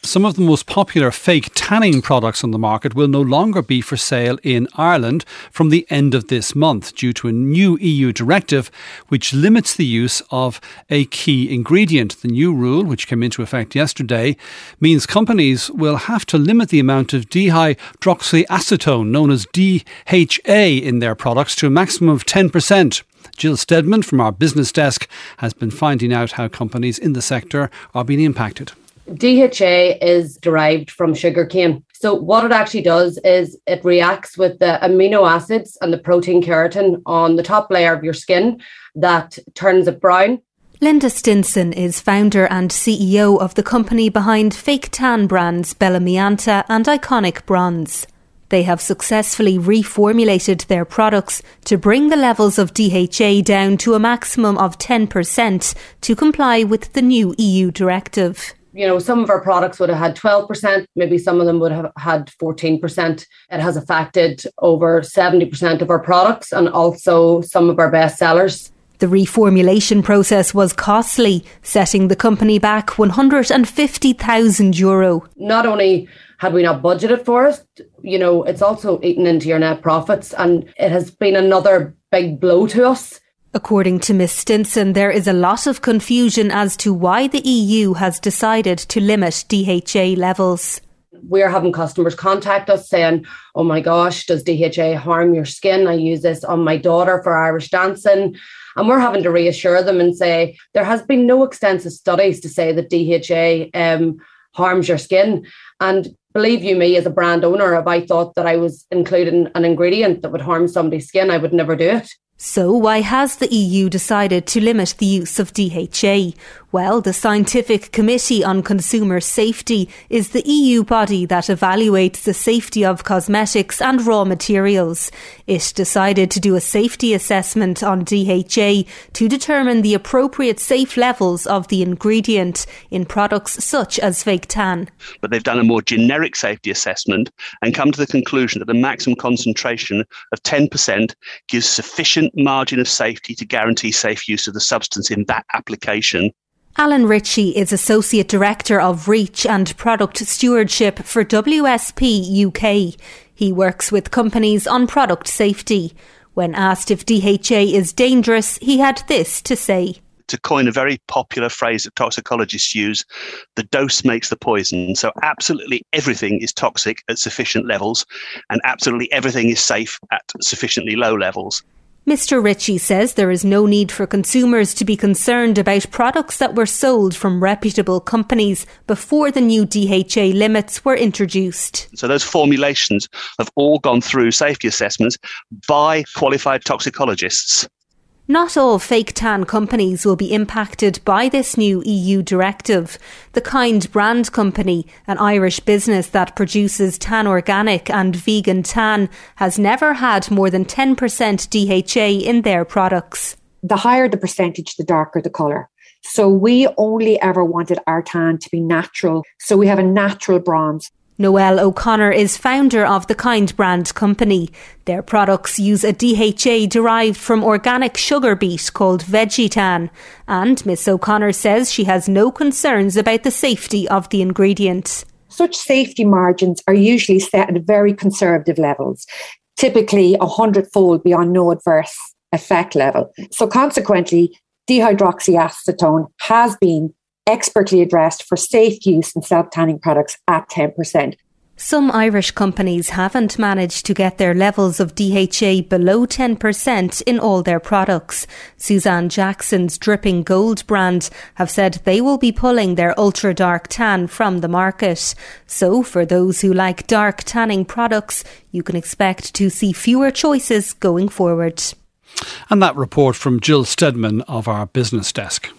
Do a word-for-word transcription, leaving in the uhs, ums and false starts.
some of the most popular fake tanning products on the market will no longer be for sale in Ireland from the end of this month due to a new E U directive which limits the use of a key ingredient. The new rule, which came into effect yesterday, means companies will have to limit the amount of dihydroxyacetone, known as D H A, in their products to a maximum of ten percent. Jill Stedman from our business desk has been finding out how companies in the sector are being impacted. D H A is derived from sugarcane. So what it actually does is it reacts with the amino acids and the protein keratin on the top layer of your skin that turns it brown. Linda Stinson is founder and C E O of the company behind fake tan brands Bella Mianta and Iconic Bronze. They have successfully reformulated their products to bring the levels of D H A down to a maximum of ten percent to comply with the new E U directive. You know, some of our products would have had twelve percent, maybe some of them would have had fourteen percent. It has affected over seventy percent of our products and also some of our best sellers. The reformulation process was costly, setting the company back one hundred fifty thousand euro. Not only had we not budgeted for it, you know, it's also eaten into your net profits, and it has been another big blow to us. According to Miz Stinson, there is a lot of confusion as to why the E U has decided to limit D H A levels. We're having customers contact us saying, oh my gosh, does D H A harm your skin? I use this on my daughter for Irish dancing. And we're having to reassure them and say, there has been no extensive studies to say that D H A um, harms your skin. And believe you me, as a brand owner, if I thought that I was including an ingredient that would harm somebody's skin, I would never do it. So why has the E U decided to limit the use of D H A? Well, the Scientific Committee on Consumer Safety is the E U body that evaluates the safety of cosmetics and raw materials. It decided to do a safety assessment on D H A to determine the appropriate safe levels of the ingredient in products such as fake tan. But they've done a more generic safety assessment and come to the conclusion that the maximum concentration of ten percent gives sufficient margin of safety to guarantee safe use of the substance in that application. Alan Ritchie is Associate Director of Reach and Product Stewardship for W S P U K. He works with companies on product safety. When asked if D H A is dangerous, he had this to say. To coin a very popular phrase that toxicologists use, the dose makes the poison. So absolutely everything is toxic at sufficient levels and absolutely everything is safe at sufficiently low levels. Mister Ritchie says there is no need for consumers to be concerned about products that were sold from reputable companies before the new D H A limits were introduced. So those formulations have all gone through safety assessments by qualified toxicologists. Not all fake tan companies will be impacted by this new E U directive. The Kind Brand Company, an Irish business that produces tan organic and vegan tan, has never had more than ten percent D H A in their products. The higher the percentage, the darker the colour. So we only ever wanted our tan to be natural. So we have a natural bronze. Noelle O'Connor is founder of the Kind Brand Company. Their products use a D H A derived from organic sugar beet called Vegetan. And Miss O'Connor says she has no concerns about the safety of the ingredient. Such safety margins are usually set at very conservative levels, typically a hundredfold beyond no adverse effect level. So consequently, dihydroxyacetone has been expertly addressed for safe use in self-tanning products at ten percent. Some Irish companies haven't managed to get their levels of D H A below ten percent in all their products. Suzanne Jackson's Dripping Gold brand have said they will be pulling their ultra dark tan from the market. So for those who like dark tanning products, you can expect to see fewer choices going forward. And that report from Jill Stedman of our business desk.